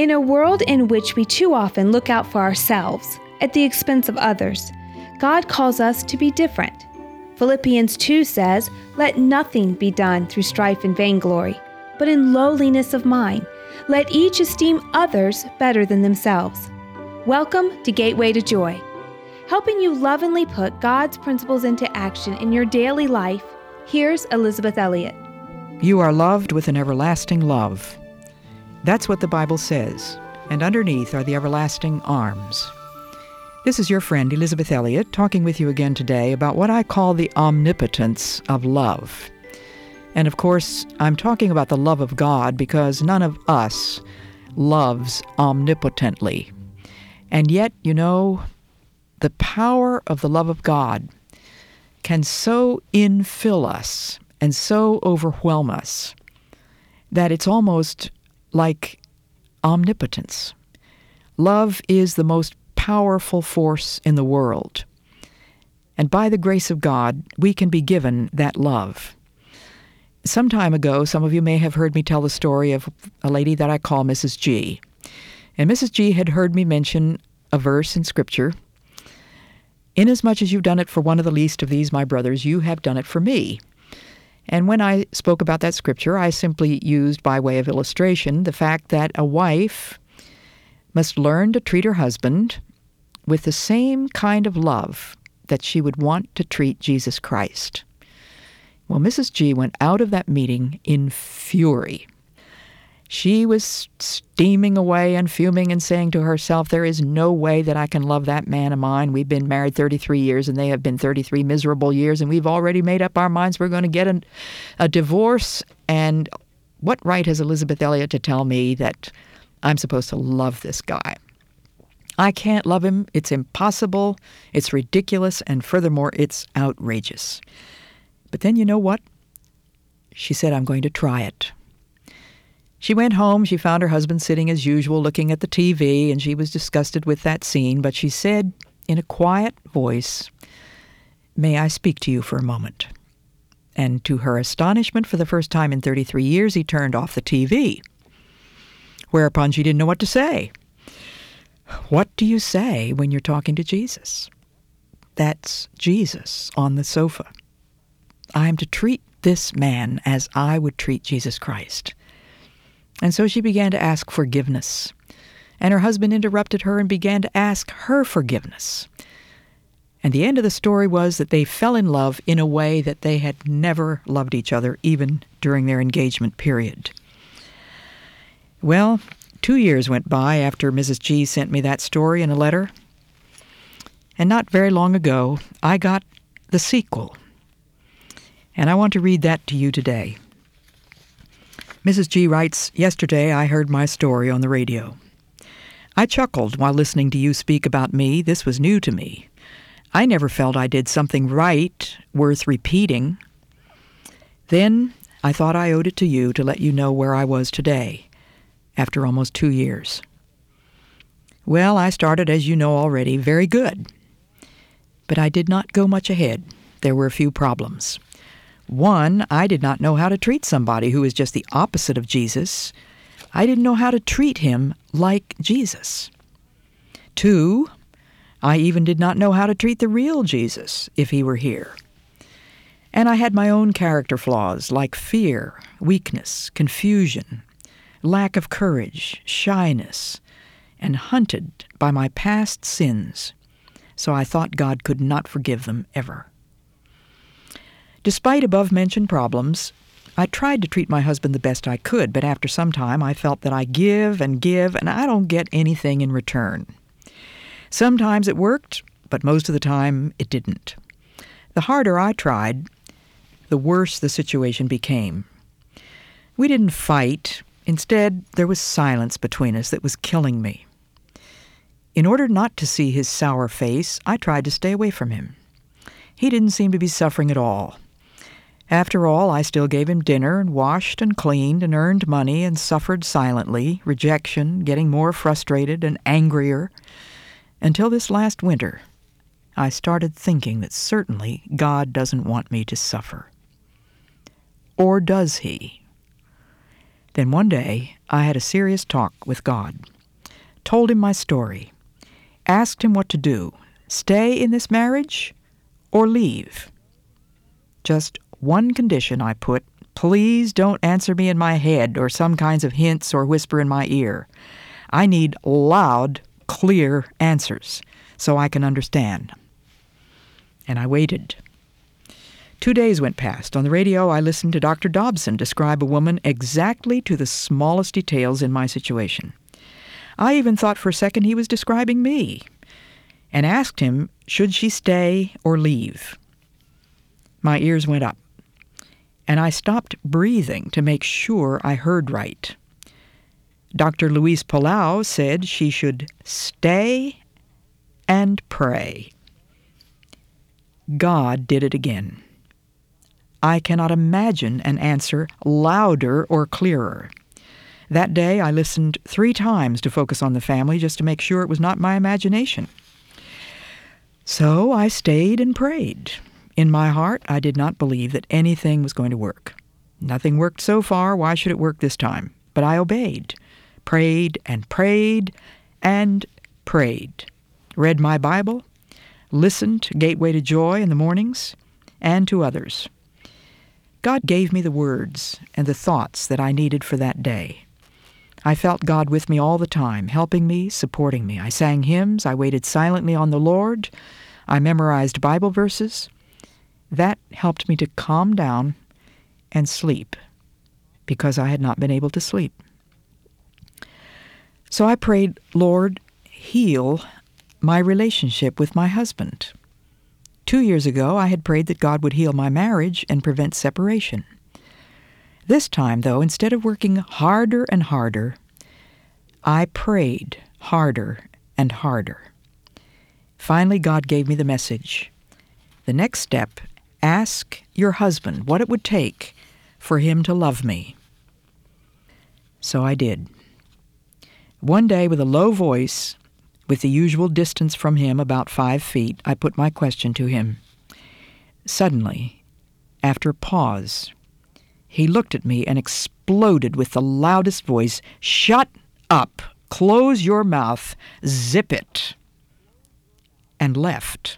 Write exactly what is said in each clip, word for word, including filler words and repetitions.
In a world in which we too often look out for ourselves at the expense of others, God calls us to be different. Philippians two says, "Let nothing be done through strife and vainglory, but in lowliness of mind. Let each esteem others better than themselves." Welcome to Gateway to Joy, helping you lovingly put God's principles into action in your daily life. Here's Elizabeth Elliot. You are loved with an everlasting love. That's what the Bible says, and underneath are the everlasting arms. This is your friend Elizabeth Elliot talking with you again today about what I call the omnipotence of love. And of course, I'm talking about the love of God because none of us loves omnipotently. And yet, you know, the power of the love of God can so infill us and so overwhelm us that it's almost like omnipotence. Love is the most powerful force in the world. And by the grace of God, we can be given that love. Some time ago, some of you may have heard me tell the story of a lady that I call Missus G. And Missus G had heard me mention a verse in Scripture, "Inasmuch as you've done it for one of the least of these, my brothers, you have done it for me." And when I spoke about that scripture, I simply used, by way of illustration, the fact that a wife must learn to treat her husband with the same kind of love that she would want to treat Jesus Christ. Well, Missus G went out of that meeting in fury. She was steaming away and fuming and saying to herself, "There is no way that I can love that man of mine. We've been married thirty-three years, and they have been thirty-three miserable years, and we've already made up our minds we're going to get a, a divorce. And what right has Elizabeth Elliot to tell me that I'm supposed to love this guy? I can't love him. It's impossible. It's ridiculous. And furthermore, it's outrageous." But then you know what? She said, "I'm going to try it." She went home, she found her husband sitting as usual looking at the T V, and she was disgusted with that scene, but she said in a quiet voice, "May I speak to you for a moment?" And to her astonishment, for the first time in thirty-three years, he turned off the T V. Whereupon she didn't know what to say. What do you say when you're talking to Jesus? That's Jesus on the sofa. I am to treat this man as I would treat Jesus Christ. And so she began to ask forgiveness. And her husband interrupted her and began to ask her forgiveness. And the end of the story was that they fell in love in a way that they had never loved each other, even during their engagement period. Well, two years went by after Missus G sent me that story in a letter. And not very long ago, I got the sequel. And I want to read that to you today. Missus G writes, "Yesterday I heard my story on the radio. I chuckled while listening to you speak about me. This was new to me. I never felt I did something right, worth repeating. Then I thought I owed it to you to let you know where I was today, after almost two years. Well, I started, as you know already, very good. But I did not go much ahead. There were a few problems. One, I did not know how to treat somebody who is just the opposite of Jesus. I didn't know how to treat him like Jesus. Two, I even did not know how to treat the real Jesus if he were here. And I had my own character flaws like fear, weakness, confusion, lack of courage, shyness, and hunted by my past sins. So I thought God could not forgive them ever. Despite above-mentioned problems, I tried to treat my husband the best I could, but after some time I felt that I give and give, and I don't get anything in return. Sometimes it worked, but most of the time it didn't. The harder I tried, the worse the situation became. We didn't fight. Instead, there was silence between us that was killing me. In order not to see his sour face, I tried to stay away from him. He didn't seem to be suffering at all. After all, I still gave him dinner and washed and cleaned and earned money and suffered silently, rejection, getting more frustrated and angrier, until this last winter, I started thinking that certainly God doesn't want me to suffer. Or does he? Then one day, I had a serious talk with God. told him my story, asked him what to do, stay in this marriage or leave. Just one condition I put: please don't answer me in my head or some kinds of hints or whisper in my ear. I need loud, clear answers so I can understand. And I waited. Two days went past. On the radio, I listened to Doctor Dobson describe a woman exactly to the smallest details in my situation. I even thought for a second he was describing me, and asked him, should she stay or leave? My ears went up, and I stopped breathing to make sure I heard right. Doctor Luis Palau said she should stay and pray. God did it again. I cannot imagine an answer louder or clearer. That day I listened three times to focus on the family just to make sure it was not my imagination. So I stayed and prayed. In my heart, I did not believe that anything was going to work. Nothing worked so far. Why should it work this time? But I obeyed, prayed and prayed and prayed. Read my Bible, listened to Gateway to Joy in the mornings, and to others. God gave me the words and the thoughts that I needed for that day. I felt God with me all the time, helping me, supporting me. I sang hymns. I waited silently on the Lord. I memorized Bible verses. That helped me to calm down and sleep, because I had not been able to sleep. So I prayed, Lord, heal my relationship with my husband. Two years ago, I had prayed that God would heal my marriage and prevent separation. This time, though, instead of working harder and harder, I prayed harder and harder. Finally, God gave me the message. The next step: ask your husband what it would take for him to love me. So I did. One day, with a low voice, with the usual distance from him, about five feet, I put my question to him. Suddenly, after a pause, he looked at me and exploded with the loudest voice, "Shut up! Close your mouth! Zip it!" and left.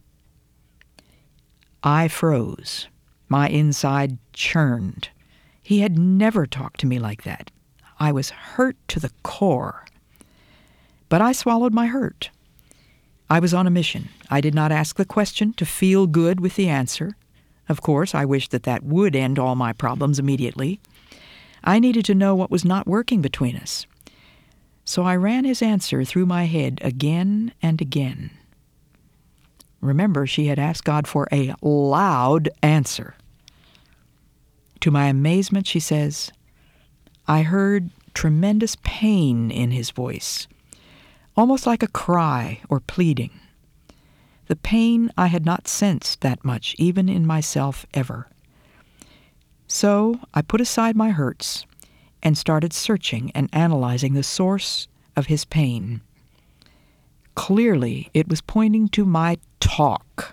I froze. My inside churned. He had never talked to me like that. I was hurt to the core. But I swallowed my hurt. I was on a mission. I did not ask the question to feel good with the answer. Of course, I wished that that would end all my problems immediately. I needed to know what was not working between us. So I ran his answer through my head again and again. Remember, she had asked God for a loud answer. To my amazement, she says, I heard tremendous pain in his voice, almost like a cry or pleading. The pain I had not sensed that much, even in myself, ever. So I put aside my hurts and started searching and analyzing the source of his pain. Clearly, it was pointing to my talk.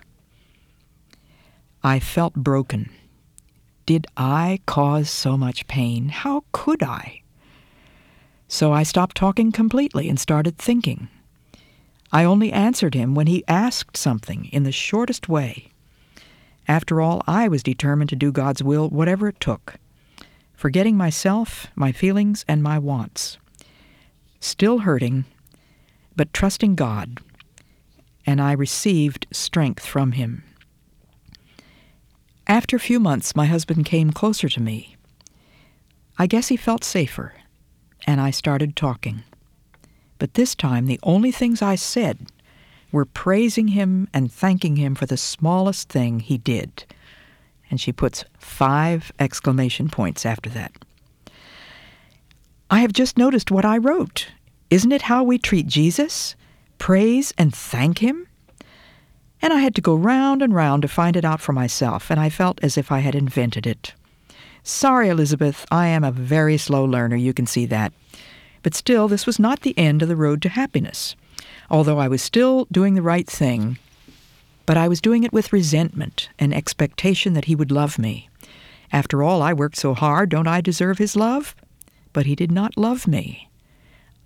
I felt broken. Did I cause so much pain? How could I? So I stopped talking completely and started thinking. I only answered him when he asked something in the shortest way. After all, I was determined to do God's will, whatever it took, forgetting myself, my feelings, and my wants. Still hurting, but trusting God, and I received strength from him. After a few months, my husband came closer to me. I guess he felt safer, and I started talking. But this time, the only things I said were praising him and thanking him for the smallest thing he did. And she puts five exclamation points after that. I have just noticed what I wrote. Isn't it how we treat Jesus? Praise and thank him? And I had to go round and round to find it out for myself, and I felt as if I had invented it. Sorry, Elizabeth, I am a very slow learner, you can see that. But still, this was not the end of the road to happiness. Although I was still doing the right thing, but I was doing it with resentment and expectation that he would love me. After all, I worked so hard, don't I deserve his love? But he did not love me.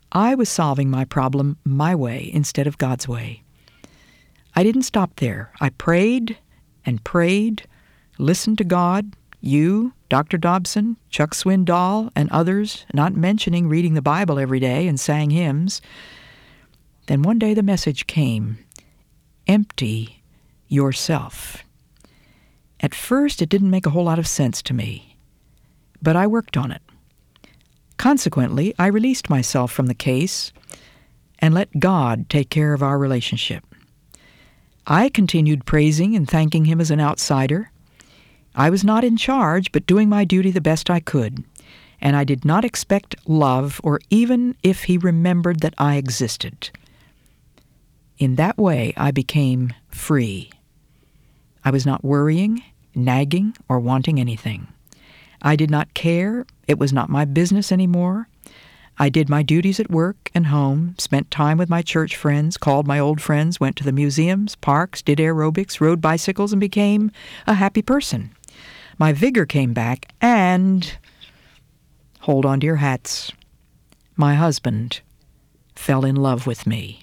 I was solving my problem my way instead of God's way. I didn't stop there. I prayed and prayed, listened to God, you, Doctor Dobson, Chuck Swindoll, and others, not mentioning reading the Bible every day and sang hymns. Then one day the message came, empty yourself. At first, it didn't make a whole lot of sense to me, but I worked on it. Consequently, I released myself from the case and let God take care of our relationship. I continued praising and thanking Him as an outsider. I was not in charge, but doing my duty the best I could, and I did not expect love or even if He remembered that I existed. In that way, I became free. I was not worrying, nagging, or wanting anything. I did not care. It was not my business anymore. I did my duties at work and home, spent time with my church friends, called my old friends, went to the museums, parks, did aerobics, rode bicycles, and became a happy person. My vigor came back, and, hold on to your hats, my husband fell in love with me.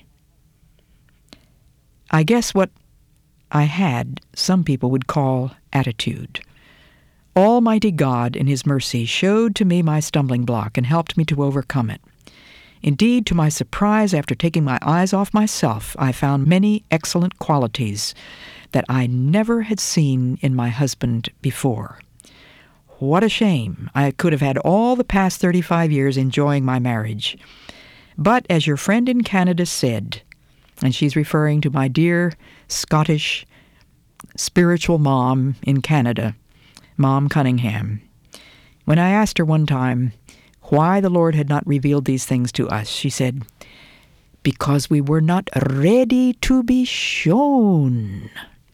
I guess what I had, some people would call attitude. Almighty God, in His mercy, showed to me my stumbling block and helped me to overcome it. Indeed, to my surprise, after taking my eyes off myself, I found many excellent qualities that I never had seen in my husband before. What a shame. I could have had all the past thirty-five years enjoying my marriage. But as your friend in Canada said, and she's referring to my dear Scottish spiritual mom in Canada, Mom Cunningham. When I asked her one time why the Lord had not revealed these things to us, she said, because we were not ready to be shown.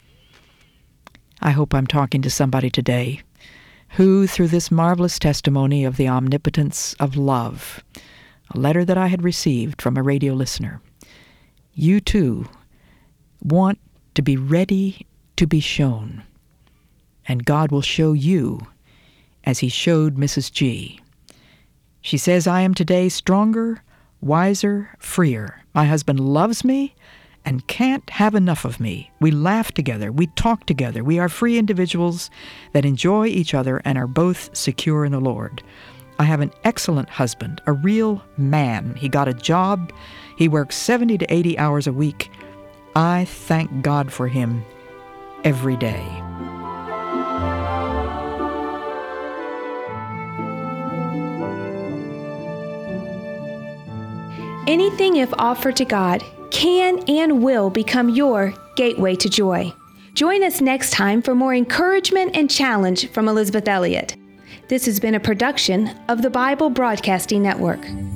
I hope I'm talking to somebody today who, through this marvelous testimony of the omnipotence of love, a letter that I had received from a radio listener, you too want to be ready to be shown. And God will show you as He showed Missus G. She says, I am today stronger, wiser, freer. My husband loves me and can't have enough of me. We laugh together. We talk together. We are free individuals that enjoy each other and are both secure in the Lord. I have an excellent husband, a real man. He got a job. He works seventy to eighty hours a week. I thank God for him every day. Anything, if offered to God, can and will become your gateway to joy. Join us next time for more encouragement and challenge from Elizabeth Elliot. This has been a production of the Bible Broadcasting Network.